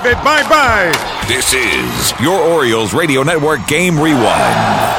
it bye-bye. This is your Orioles Radio Network Game Rewind.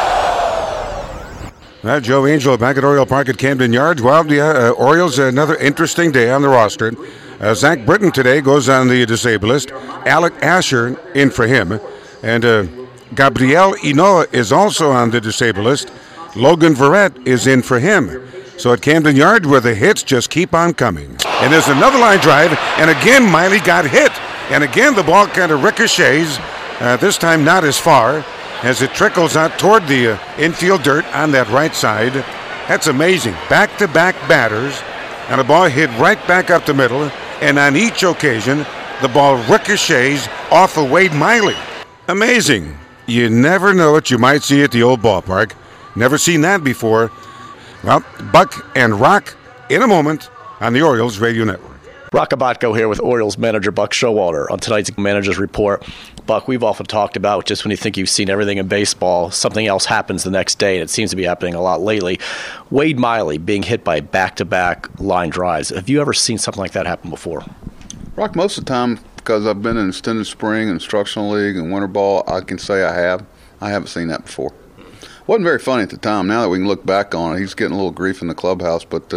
Joe Angel back at Oriole Park at Camden Yards. Well, Orioles, another interesting day on the roster. Zach Britton today goes on the disabled list. Alec Asher in for him. And Gabriel Inoa is also on the disabled list. Logan Verrett is in for him. So at Camden Yards, where the hits just keep on coming. And there's another line drive, and again Miley got hit. And again the ball kind of ricochets, this time not as far, as it trickles out toward the infield dirt on that right side. That's amazing. Back-to-back batters, and the ball hit right back up the middle, and on each occasion, the ball ricochets off of Wade Miley. Amazing. You never know what you might see at the old ballpark. Never seen that before. Well, Buck and Rock in a moment on the Orioles Radio Network. Rock Abatko here with Orioles manager Buck Showalter on tonight's Manager's Report. Buck, we've often talked about just when you think you've seen everything in baseball, something else happens the next day, and it seems to be happening a lot lately. Wade Miley being hit by back-to-back line drives. Have you ever seen something like that happen before? Rock, most of the time, because I've been in extended spring, instructional league, and winter ball, I can say I have. I haven't seen that before. Wasn't very funny at the time. Now that we can look back on it, he's getting a little grief in the clubhouse, but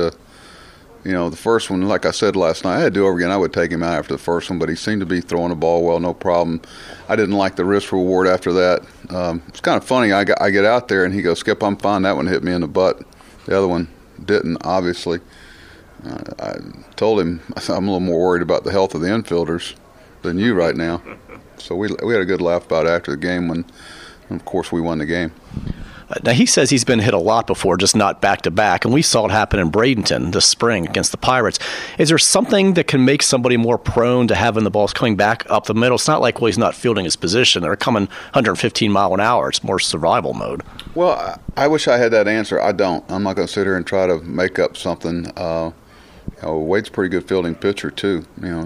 the first one, like I said last night, I had to do over again. I would take him out after the first one, but he seemed to be throwing the ball well, no problem. I didn't like the risk reward after that. It's kind of funny. I get out there, and he goes, "Skip, I'm fine. That one hit me in the butt. The other one didn't, obviously." I told him I'm a little more worried about the health of the infielders than you right now. So we had a good laugh about it after the game when, of course, we won the game. Now, he says he's been hit a lot before, just not back-to-back, and we saw it happen in Bradenton this spring against the Pirates. Is there something that can make somebody more prone to having the balls coming back up the middle? It's not like, well, he's not fielding his position. They're coming 115 mile an hour. It's more survival mode. Well, I wish I had that answer. I don't. I'm not going to sit here and try to make up something. Wade's a pretty good fielding pitcher, too.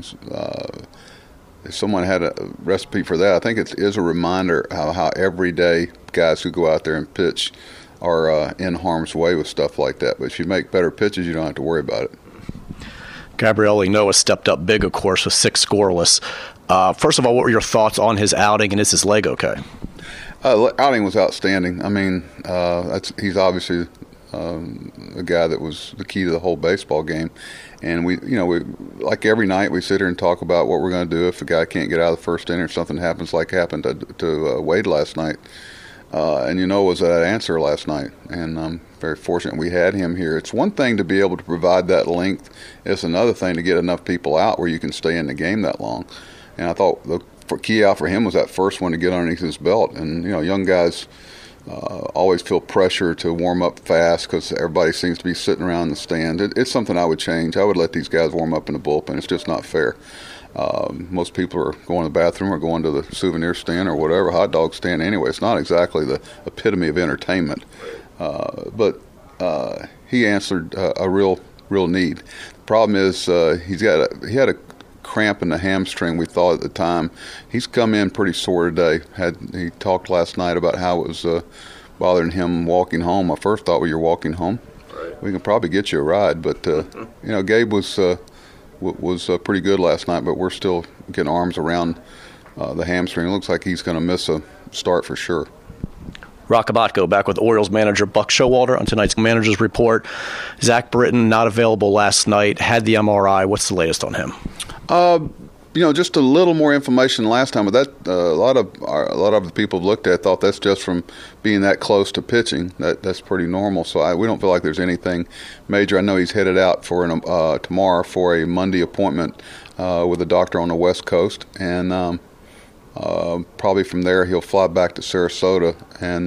If someone had a recipe for that, I think it is a reminder how every day guys who go out there and pitch are in harm's way with stuff like that. But if you make better pitches, you don't have to worry about it. Gabriel Inoa stepped up big, of course, with 6 scoreless. First of all, what were your thoughts on his outing, and is his leg okay? Outing was outstanding. I mean, he's obviously a guy that was the key to the whole baseball game. And we like every night we sit here and talk about what we're going to do if a guy can't get out of the first inning or something happens like happened to Wade last night. And was that answer last night. And I'm very fortunate we had him here. It's one thing to be able to provide that length. It's another thing to get enough people out where you can stay in the game that long. And I thought the key out for him was that first one to get underneath his belt. And, young guys always feel pressure to warm up fast because everybody seems to be sitting around the stand. It's something I would change. I would let these guys warm up in the bullpen. It's just not fair. Most people are going to the bathroom or going to the souvenir stand or whatever, hot dog stand anyway. It's not exactly the epitome of entertainment. But he answered a real need. The problem is he had a cramp in the hamstring, we thought at the time. He's come in pretty sore today. He talked last night about how it was bothering him walking home. I first thought, well, you're walking home? Right. We can probably get you a ride. But, Gabe was pretty good last night, but we're still getting arms around the hamstring. It looks like he's going to miss a start for sure. Rock Abatko back with Orioles manager Buck Showalter on tonight's Manager's Report. Zach Britton not available last night, had the MRI. What's the latest on him? Just a little more information last time, but that a lot of the people have looked at thought that's just from being that close to pitching. That's pretty normal. So we don't feel like there's anything major. I know he's headed out for tomorrow for a Monday appointment with a doctor on the West Coast, and probably from there he'll fly back to Sarasota. And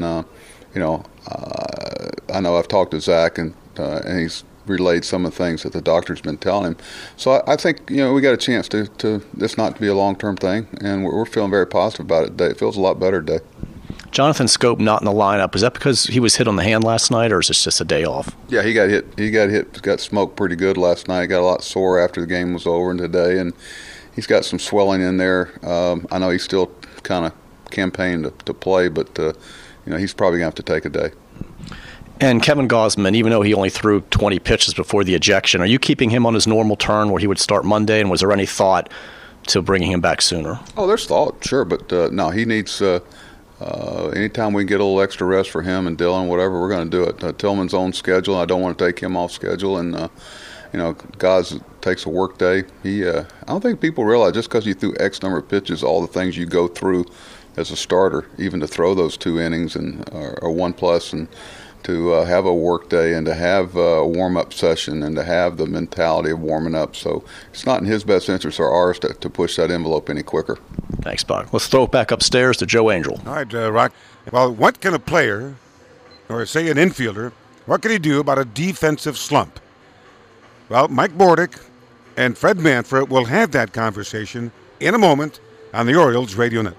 I know I've talked to Zach, and he's relayed some of the things that the doctor's been telling him. So I think, we got a chance to this not to be a long-term thing, and we're feeling very positive about it today. It feels a lot better today. Jonathan Scope not in the lineup. Is that because he was hit on the hand last night, or is this just a day off? Yeah, he got hit. Got smoked pretty good last night. Got a lot sore after the game was over and today, and he's got some swelling in there. I know he's still kind of campaigning to play, but he's probably going to have to take a day. And Kevin Gausman, even though he only threw 20 pitches before the ejection, are you keeping him on his normal turn where he would start Monday? And was there any thought to bringing him back sooner? Oh, there's thought, sure, but no, he needs. Anytime we can get a little extra rest for him and Dylan, whatever, we're going to do it. Tillman's on schedule. I don't want to take him off schedule, and guys, takes a work day. I don't think people realize just because you threw X number of pitches, all the things you go through as a starter, even to throw those 2 innings and or 1+, and to have a work day and to have a warm-up session and to have the mentality of warming up. So it's not in his best interest or ours to push that envelope any quicker. Thanks, Buck. Let's throw it back upstairs to Joe Angel. All right, Rock. Well, what can a player, or say an infielder, what can he do about a defensive slump? Well, Mike Bordick and Fred Manfra will have that conversation in a moment on the Orioles Radio Net.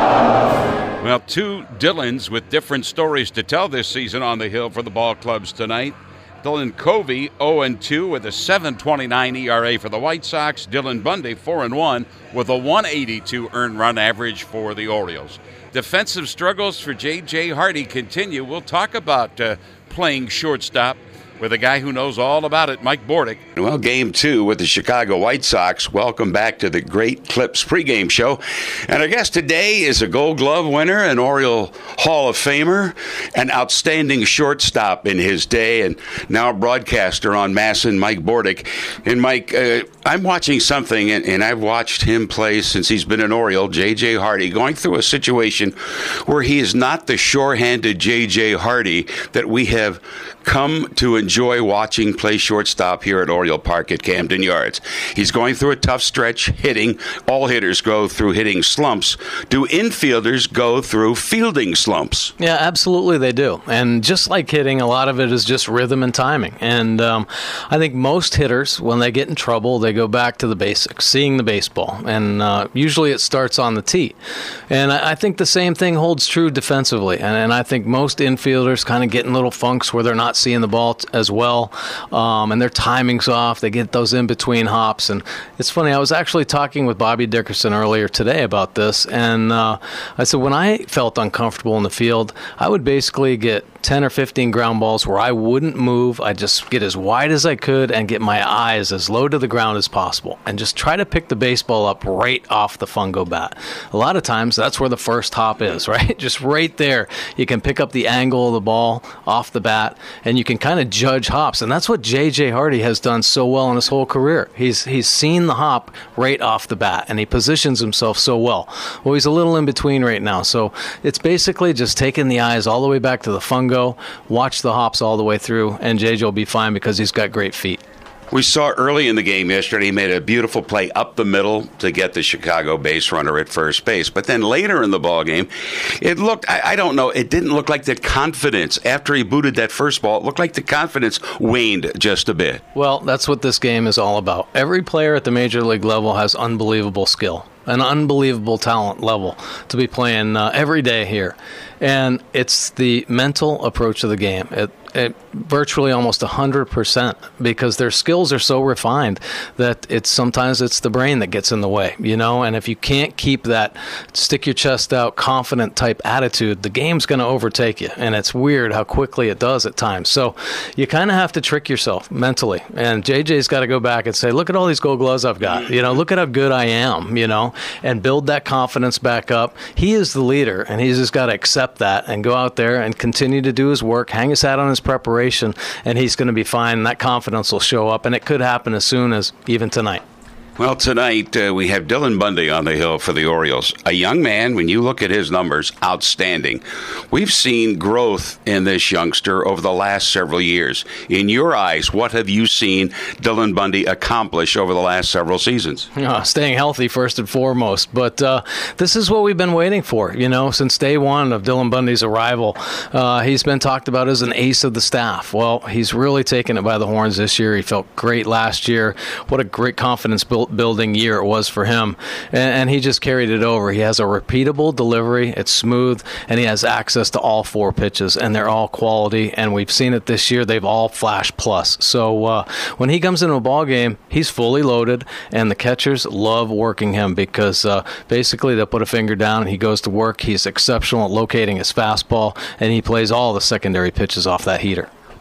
Well, 2 Dylans with different stories to tell this season on the hill for the ball clubs tonight. Dylan Covey, 0-2 with a 7.29 ERA for the White Sox. Dylan Bundy, 4-1 with a 182 earned run average for the Orioles. Defensive struggles for J.J. Hardy continue. We'll talk about playing shortstop with a guy who knows all about it, Mike Bordick. Well, Game 2 with the Chicago White Sox. Welcome back to the Great Clips pregame show. And our guest today is a Gold Glove winner, an Oriole Hall of Famer, an outstanding shortstop in his day, and now a broadcaster on MASN, Mike Bordick. And Mike, I'm watching something, and I've watched him play since he's been an Oriole, J.J. Hardy, going through a situation where he is not the sure-handed J.J. Hardy that we have come to enjoy watching play shortstop here at Oriole Park at Camden Yards. He's going through a tough stretch hitting. All hitters go through hitting slumps. Do infielders go through fielding slumps? Yeah, absolutely they do. And just like hitting, a lot of it is just rhythm and timing. And I think most hitters, when they get in trouble, they go back to the basics, seeing the baseball. And usually it starts on the tee. And I think the same thing holds true defensively. And I think most infielders kind of get in little funks where they're not seeing the ball as well, and their timing's off. They get those in-between hops. And it's funny, I was actually talking with Bobby Dickerson earlier today about this, and I said when I felt uncomfortable in the field, I would basically get 10 or 15 ground balls where I wouldn't move. I'd just get as wide as I could and get my eyes as low to the ground as possible and just try to pick the baseball up right off the fungo bat. A lot of times that's where the first hop is, right? Just right there. You can pick up the angle of the ball off the bat and you can kind of judge hops. And that's what J.J. Hardy has done so well in his whole career. He's seen the hop right off the bat and he positions himself so well. Well, he's a little in between right now. So it's basically just taking the eyes all the way back to the fungo, watch the hops all the way through, and JJ will be fine because he's got great feet. We saw early in the game yesterday, he made a beautiful play up the middle to get the Chicago base runner at first base. But then later in the ball game, it looked, I don't know, it didn't look like the confidence. After he booted that first ball, it looked like the confidence waned just a bit. Well, that's what this game is all about. Every player at the major league level has unbelievable skill, an unbelievable talent level to be playing every day here. And it's the mental approach to the game. It virtually almost 100%, because their skills are so refined that sometimes it's the brain that gets in the way, you know. And if you can't keep that stick your chest out, confident type attitude, the game's going to overtake you. And it's weird how quickly it does at times. So you kind of have to trick yourself mentally. And JJ's got to go back and say, look at all these Gold Gloves I've got. You know, look at how good I am, you know, and build that confidence back up. He is the leader, and he's just got to accept that and go out there and continue to do his work, hang his hat on his preparation, and he's going to be fine. That confidence will show up, and it could happen as soon as even tonight. Well, tonight we have Dylan Bundy on the hill for the Orioles. A young man, when you look at his numbers, outstanding. We've seen growth in this youngster over the last several years. In your eyes, what have you seen Dylan Bundy accomplish over the last several seasons? Staying healthy first and foremost. But this is what we've been waiting for, you know, since day one of Dylan Bundy's arrival. He's been talked about as an ace of the staff. Well, he's really taken it by the horns this year. He felt great last year. What a great confidence building year it was for him, and he just carried it over. He has a repeatable delivery, it's smooth, and he has access to all four pitches, and they're all quality, and we've seen it this year. They've all flashed plus. So when he comes into a ball game, he's fully loaded, and the catchers love working him because basically they'll put a finger down and he goes to work. He's exceptional at locating his fastball, and he plays all the secondary pitches off that heater.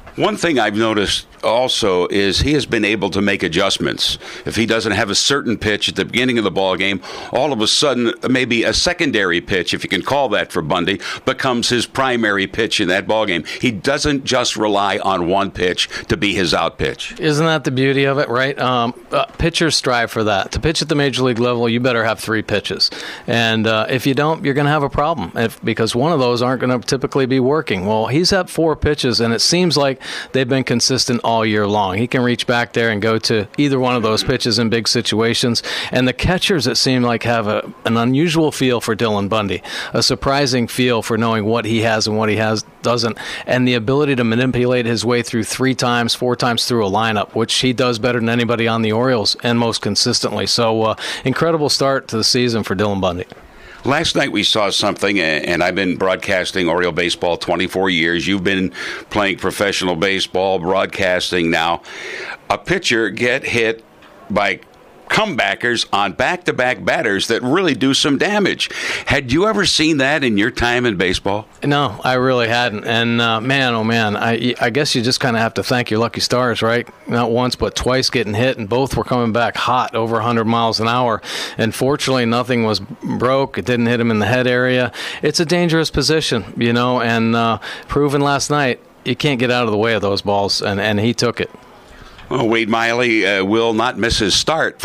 One thing I've noticed also is he has been able to make adjustments. If he doesn't have a certain pitch at the beginning of the ball game, all of a sudden maybe a secondary pitch, if you can call that for Bundy, becomes his primary pitch in that ball game. He doesn't just rely on one pitch to be his out pitch. Isn't that the beauty of it, right? Pitchers strive for that. To pitch at the major league level, you better have 3 pitches. And if you don't, you're going to have a problem because one of those aren't going to typically be working. Well, he's had 4 pitches, and it seems like they've been consistent all year long. He can reach back there and go to either one of those pitches in big situations. And the catchers, it seemed like, have an unusual feel for Dylan Bundy, a surprising feel for knowing what he has and what he doesn't, and the ability to manipulate his way through 4 times through a lineup, which he does better than anybody on the Orioles and most consistently. So incredible start to the season for Dylan Bundy. Last night we saw something, and I've been broadcasting Oriole baseball 24 years. You've been playing professional baseball, broadcasting now. A pitcher get hit by comebackers on back-to-back batters that really do some damage. Had you ever seen that in your time in baseball? No, I really hadn't. And man, oh man, I guess you just kind of have to thank your lucky stars, right? Not once, but twice getting hit, and both were coming back hot, over 100 miles an hour. And fortunately, nothing was broke. It didn't hit him in the head area. It's a dangerous position, and proven last night, you can't get out of the way of those balls, and he took it. Well, Wade Miley will not miss his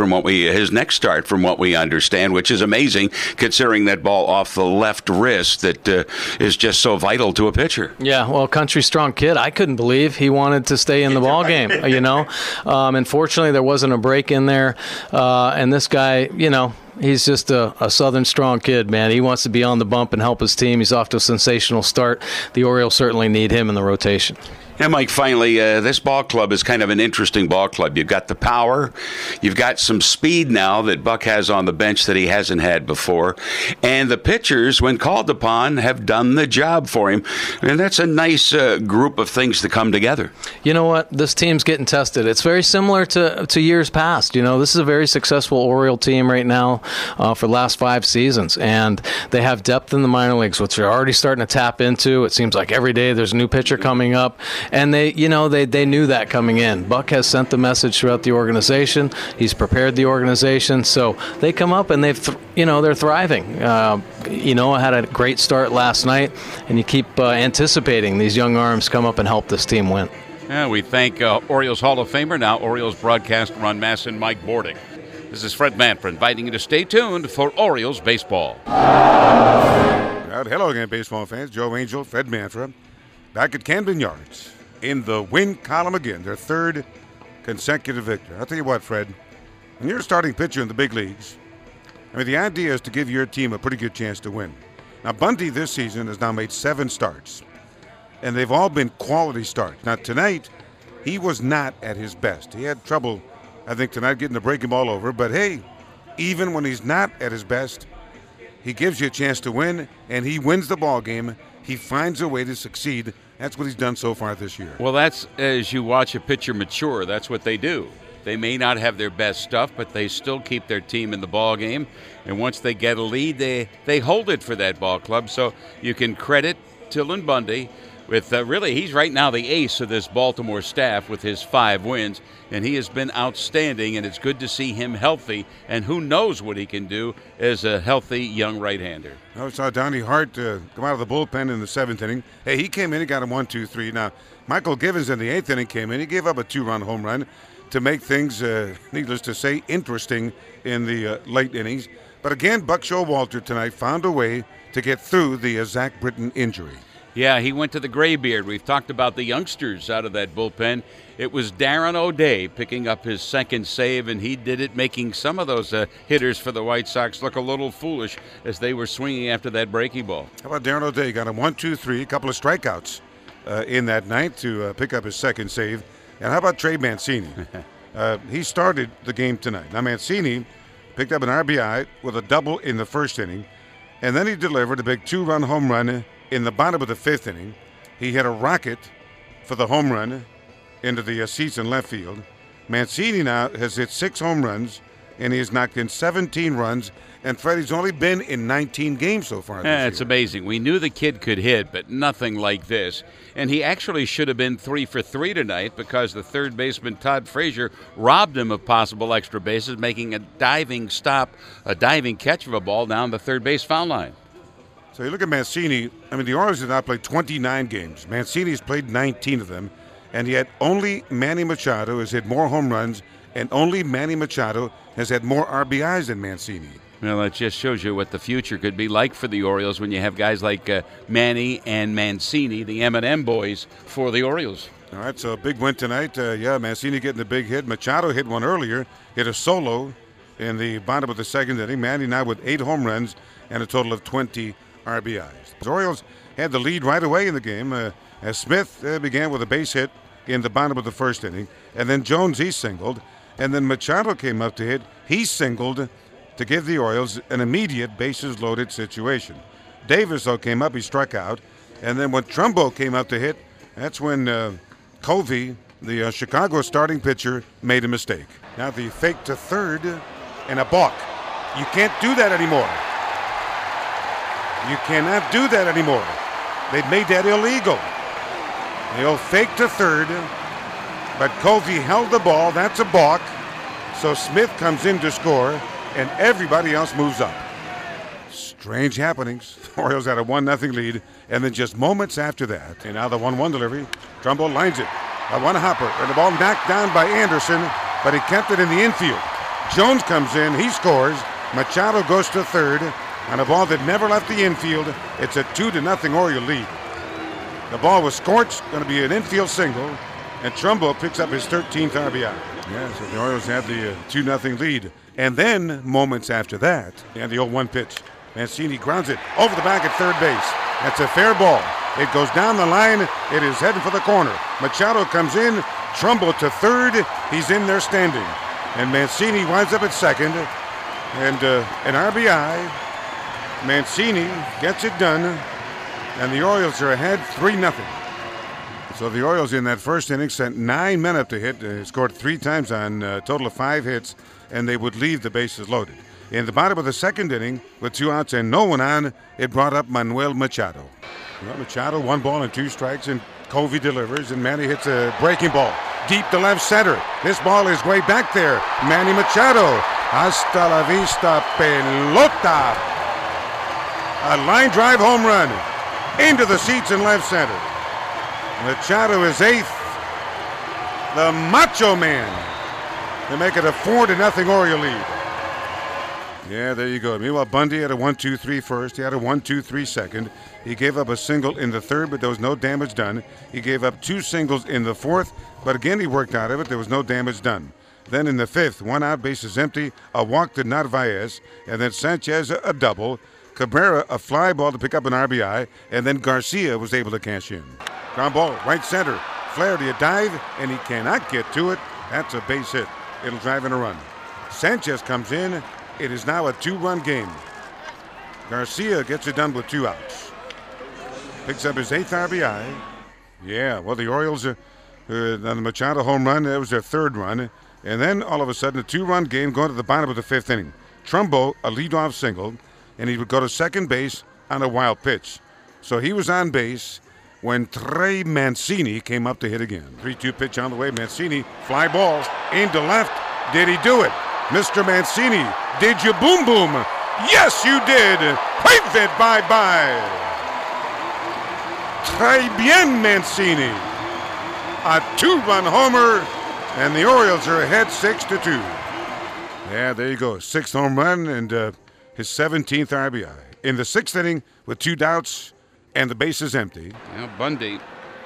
next start, from what we understand, which is amazing considering that ball off the left wrist that is just so vital to a pitcher. Yeah, well, country strong kid. I couldn't believe he wanted to stay in the ball game. Unfortunately, there wasn't a break in there, and this guy, he's just a Southern strong kid, man. He wants to be on the bump and help his team. He's off to a sensational start. The Orioles certainly need him in the rotation. And, Mike, finally, this ball club is kind of an interesting ball club. You've got the power. You've got some speed now that Buck has on the bench that he hasn't had before. And the pitchers, when called upon, have done the job for him. And that's a nice group of things to come together. You know what? This team's getting tested. It's very similar to years past. This is a very successful Oriole team right now for the last 5 seasons. And they have depth in the minor leagues, which they're already starting to tap into. It seems like every day there's a new pitcher coming up. And they knew that coming in. Buck has sent the message throughout the organization. He's prepared the organization. So they come up and they're thriving. I had a great start last night, and you keep anticipating these young arms come up and help this team win. Yeah, we thank Orioles Hall of Famer, now Orioles broadcaster on Masson, Mike Bordick. This is Fred Manfred inviting you to stay tuned for Orioles baseball. Hello again, baseball fans. Joe Angel, Fred Manfred. Back at Camden Yards in the win column again, their 3rd consecutive victory. I'll tell you what, Fred, when you're a starting pitcher in the big leagues, the idea is to give your team a pretty good chance to win. Now, Bundy this season has now made 7 starts, and they've all been quality starts. Now, tonight, he was not at his best. He had trouble, I think, tonight getting the breaking ball over, but hey, even when he's not at his best, he gives you a chance to win, and he wins the ball game. He finds a way to succeed. That's what he's done so far this year. Well, that's as you watch a pitcher mature, that's what they do. They may not have their best stuff, but they still keep their team in the ball game. And once they get a lead, they hold it for that ball club. So you can credit Dylan Bundy with really, he's right now the ace of this Baltimore staff with his 5 wins. And he has been outstanding, and it's good to see him healthy. And who knows what he can do as a healthy young right-hander. I saw Donnie Hart come out of the bullpen in the 7th inning. Hey, he came in, he got him 1-2-3. Now, Michael Givens in the 8th inning came in. He gave up a 2-run home run to make things, needless to say, interesting in the late innings. But again, Buck Showalter tonight found a way to get through the Zach Britton injury. Yeah, he went to the Graybeard. We've talked about the youngsters out of that bullpen. It was Darren O'Day picking up his 2nd save, and he did it, making some of those hitters for the White Sox look a little foolish as they were swinging after that breaking ball. How about Darren O'Day? Got him 1-2-3, a couple of strikeouts in that night to pick up his 2nd save. And how about Trey Mancini? He started the game tonight. Now, Mancini picked up an RBI with a double in the 1st inning, and then he delivered a big 2-run home run in the bottom of the 5th inning. He had a rocket for the home run into the seats in left field. Mancini now has hit 6 home runs and he has knocked in 17 runs, and Freddie's only been in 19 games so far this year. It's amazing. We knew the kid could hit, but nothing like this. And he actually should have been 3 for 3 tonight because the third baseman, Todd Frazier, robbed him of possible extra bases, making a diving catch of a ball down the third base foul line. So you look at Mancini. I mean, the Orioles have now played 29 games. Mancini's played 19 of them, and yet only Manny Machado has hit more home runs, and only Manny Machado has had more RBIs than Mancini. Well, that just shows you what the future could be like for the Orioles when you have guys like Manny and Mancini, the M&M boys, for the Orioles. All right, so a big win tonight. Mancini getting the big hit. Machado hit one earlier, hit a solo in the bottom of the second inning. Manny now with 8 home runs and a total of 20 RBIs. The Orioles had the lead right away in the game as Smith began with a base hit in the bottom of the first inning, and then Jones, he singled, and then Machado came up to hit. He singled to give the Orioles an immediate bases-loaded situation. Davis, though, came up. He struck out. And then when Trumbo came up to hit, that's when Covey, the Chicago starting pitcher, made a mistake. Now the fake to third and a balk. You can't do that anymore. You cannot do that anymore. They've made that illegal. The old fake to third, but Covey held the ball. That's a balk. So Smith comes in to score, and everybody else moves up. Strange happenings. The Orioles had a 1-0 lead, and then just moments after that, and now the 1-1 delivery, Trumbo lines it. A one hopper, and the ball knocked down by Anderson, but he kept it in the infield. Jones comes in, he scores. Machado goes to third on a ball that never left the infield. It's a 2-0 Oriole lead. The ball was scorched, going to be an infield single, and Trumbo picks up his 13th RBI. Yeah, so the Orioles have the 2-0 lead. And then, moments after that, and the 0-1 pitch. Mancini grounds it over the back at third base. That's a fair ball. It goes down the line. It is heading for the corner. Machado comes in. Trumbo to third. He's in there standing. And Mancini winds up at second. And an RBI. Mancini gets it done. And the Orioles are ahead 3-0. So the Orioles in that first inning sent 9 men up to hit. Scored 3 times on a total of 5 hits. And they would leave the bases loaded. In the bottom of the second inning, with 2 outs and no one on, it brought up Manuel Machado. Well, Machado, 1 ball and 2 strikes, and Covey delivers, and Manny hits a breaking ball deep to left center. This ball is way back there. Manny Machado. Hasta la vista, pelota. A line drive home run into the seats in left center. Machado is 8th. The Macho Man to make it a 4-0 Oriole lead. Yeah, there you go. Meanwhile, Bundy had a 1-2-3 first. He had a 1-2-3 second. He gave up a single in the third, but there was no damage done. He gave up 2 singles in the fourth, but again he worked out of it. There was no damage done. Then in the fifth, 1 out, bases empty, a walk to Narvaez, and then Sanchez a double. Cabrera a fly ball to pick up an RBI, and then Garcia was able to cash in. Ground ball, right center. Flaherty a dive, and he cannot get to it. That's a base hit. It'll drive in a run. Sanchez comes in. It is now a 2-run game. Garcia gets it done with 2 outs. Picks up his 8th RBI. Yeah, well, the Orioles, on the Machado home run, that was their 3rd run. And then, all of a sudden, a 2-run game going to the bottom of the 5th inning. Trumbo, a leadoff single, and he would go to second base on a wild pitch. So he was on base when Trey Mancini came up to hit again. 3-2 pitch on the way. Mancini, fly ball, into left. Did he do it? Mr. Mancini, did you boom boom? Yes, you did. Wave it bye-bye. Très bien, Mancini. A 2-run homer, and the Orioles are ahead 6-2. Yeah, there you go. 6th home run and his 17th RBI. In the 6th inning with 2 outs and the bases empty. Now Bundy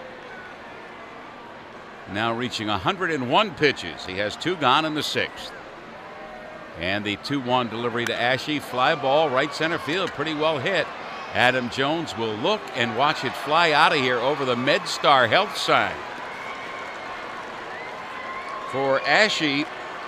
now reaching 101 pitches. He has 2 gone in the 6th. And the 2-1 delivery to Ashe. Fly ball, right center field, pretty well hit. Adam Jones will look and watch it fly out of here over the MedStar Health sign. For Ashe,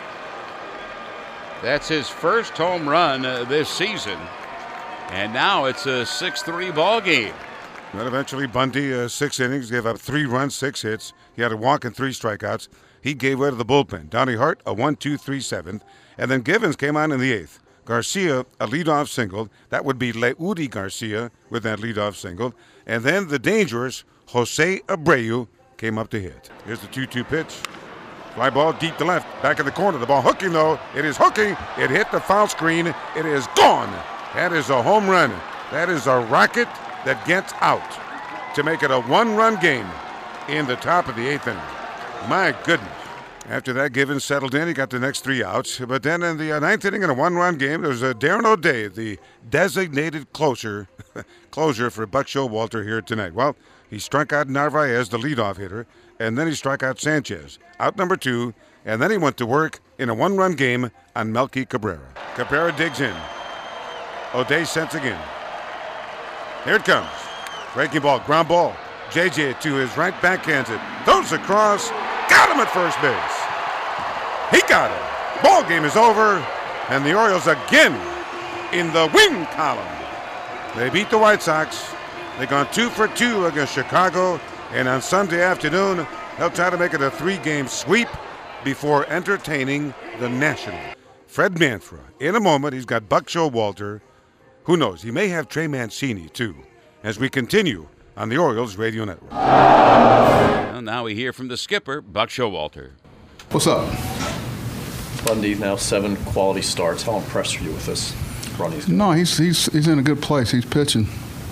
that's his first home run this season. And now it's a 6-3 ball game. Well, eventually Bundy, 6 innings, gave up 3 runs, 6 hits. He had a walk and 3 strikeouts. he gave way to the bullpen. Donnie Hart, a 1-2-3 seventh. And then Givens came on in the 8th. Garcia, a leadoff single. That would be Leudy Garcia with that leadoff single. And then the dangerous Jose Abreu came up to hit. Here's the 2-2 pitch. Fly ball deep to left, back in the corner. The ball hooking, though. It is hooking. It hit the foul screen. It is gone. That is a home run. That is a rocket that gets out to make it a one-run game in the top of the 8th inning. My goodness. After that, Givens settled in. He got the next 3 outs. But then in the 9th inning in a one-run game, there was Darren O'Day, the designated closer for Buck Showalter here tonight. Well, he struck out Narvaez, the leadoff hitter, and then he struck out Sanchez, out number 2, and then he went to work in a one-run game on Melky Cabrera. Cabrera digs in. O'Day sends again. Here it comes. Breaking ball, ground ball. JJ to his right, backhands it. Throws across. Got him at first base. He got it. Ball game is over, and the Orioles again in the win column. They beat the White Sox. They've gone 2 for 2 against Chicago, and on Sunday afternoon, they'll try to make it a 3-game sweep before entertaining the National. Fred Manfra, in a moment, he's got Buck Showalter. Who knows? He may have Trey Mancini, too, as we continue on the Orioles Radio Network. Well, now we hear from the skipper, Buck Showalter. What's up? Bundy, now 7 quality starts. How impressed are you with this run he's got? No, he's in a good place. He's pitching.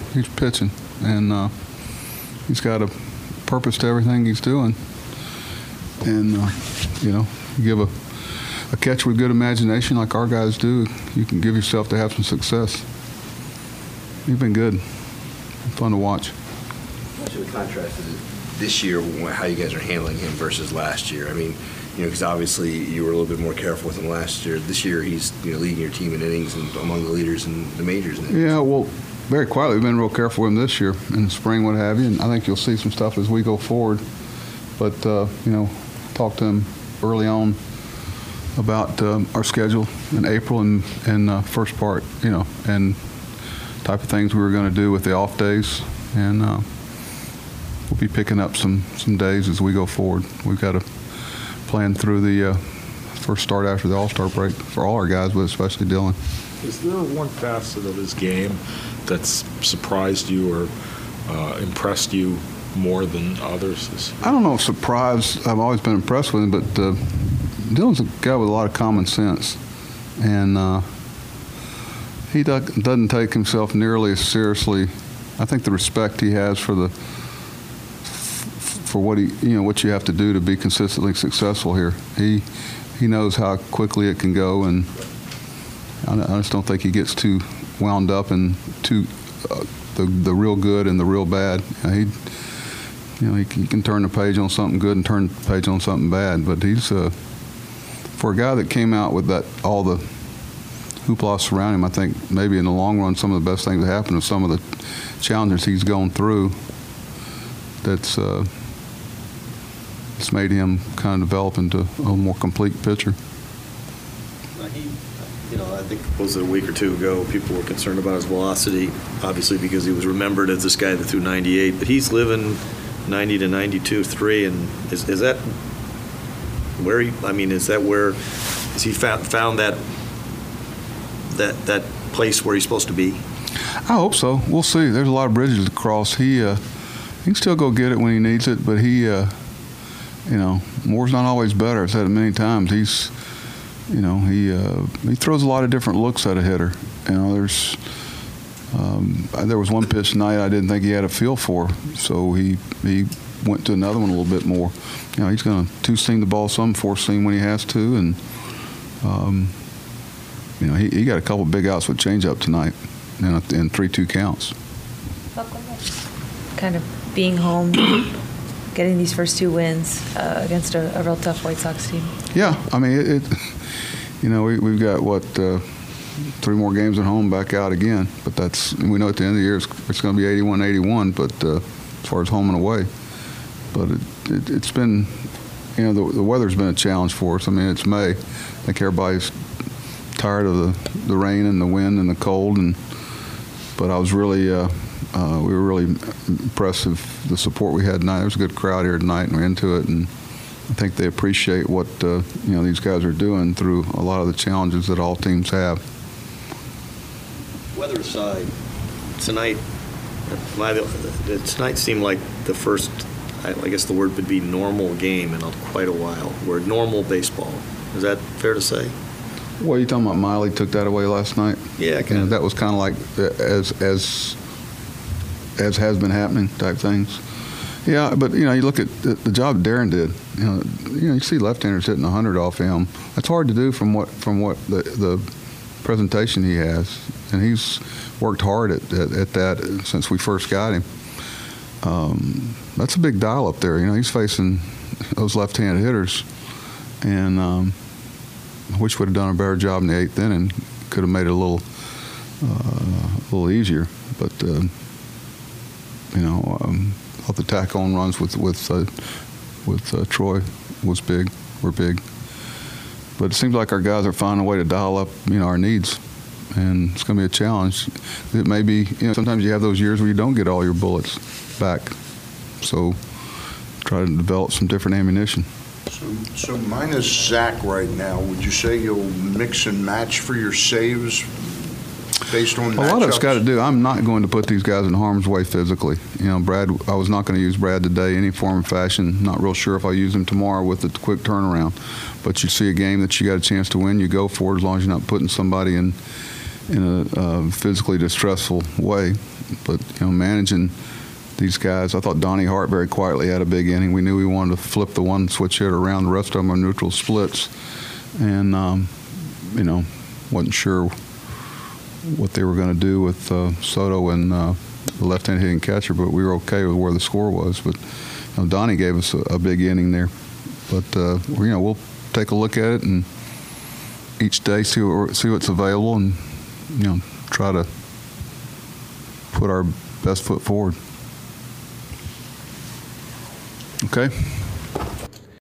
And he's got a purpose to everything he's doing. And, you give a catch with good imagination like our guys do, you can give yourself to have some success. He's been good. Fun to watch. What's the contrast of this year, how you guys are handling him versus last year? I mean, because obviously you were a little bit more careful with him last year. This year he's leading your team in innings and among the leaders in the majors. Yeah, well, very quietly we've been real careful with him this year in the spring, what have you. And I think you'll see some stuff as we go forward. But talk to him early on about our schedule in April and first part, and type of things we were going to do with the off days, and we'll be picking up some days as we go forward. We've got to plan through the first start after the All-Star break for all our guys, but especially Dylan. Is there one facet of his game that's surprised you or impressed you more than others? I don't know if surprised. I've always been impressed with him, but Dylan's a guy with a lot of common sense, and he doesn't take himself nearly as seriously. I think the respect he has for what what you have to do to be consistently successful here. He knows how quickly it can go, and I just don't think he gets too wound up in the real good and the real bad. He can turn the page on something good and turn the page on something bad, but he's for a guy that came out with all the hoopla surrounding him, I think maybe in the long run some of the best things that happened are some of the challenges he's gone through that's made him kind of develop into a more complete pitcher. I think it was a week or two ago, people were concerned about his velocity, obviously because he was remembered as this guy that threw 98, but he's living 90 to 92, 3, and is that where has he found that place where he's supposed to be? I hope so. We'll see. There's a lot of bridges to cross. He can still go get it when he needs it, but more's not always better. I've said it many times. He throws a lot of different looks at a hitter. There was one pitch tonight I didn't think he had a feel for, so he went to another one a little bit more. He's going to two-seam the ball some, four-seam when he has to, and he got a couple big outs with changeup tonight in 3-2 counts. Kind of being home, getting these first 2 wins against a real tough White Sox team. Yeah, I mean we've got 3 more games at home, back out again. But we know at the end of the year it's going to be 81-81. But as far as home and away, but it's been the weather's been a challenge for us. I mean, it's May. I think everybody's tired of the rain and the wind and the cold, but I was really we were really impressed with the support we had tonight. There was a good crowd here tonight, and we're into it, and I think they appreciate what these guys are doing through a lot of the challenges that all teams have. Weather aside, tonight seemed like the first, I guess the word would be normal game in quite a while. We're normal baseball. Is that fair to say? What are you talking about? Miley took that away last night? Yeah, kind of. That was kind of like as has been happening type things. Yeah, but you look at the job Darren did. You see left-handers hitting 100 off him. That's hard to do from what the presentation he has, and he's worked hard at that since we first got him. That's a big dial up there. He's facing those left-handed hitters, and I wish we'd have done a better job in the 8th inning. Could have made it a little easier, but thought the tack-on runs with Troy were big. But it seems like our guys are finding a way to dial up, our needs, and it's going to be a challenge. It may be, sometimes you have those years where you don't get all your bullets back, so try to develop some different ammunition. So minus Zach right now, would you say you'll mix and match for your saves based on matchups? A lot of it's got to do. I'm not going to put these guys in harm's way physically. Brad, I was not going to use Brad today any form or fashion. Not real sure if I'll use him tomorrow with the quick turnaround. But you see a game that you got a chance to win, you go for it as long as you're not putting somebody in a physically distressful way. But managing these guys, I thought Donnie Hart very quietly had a big inning. We knew we wanted to flip the one switch hitter around. The rest of them are neutral splits, and wasn't sure what they were going to do with Soto and the left-hand hitting catcher, but we were okay with where the score was. But Donnie gave us a big inning there. But we'll take a look at it and each day see what's available and try to put our best foot forward. Okay.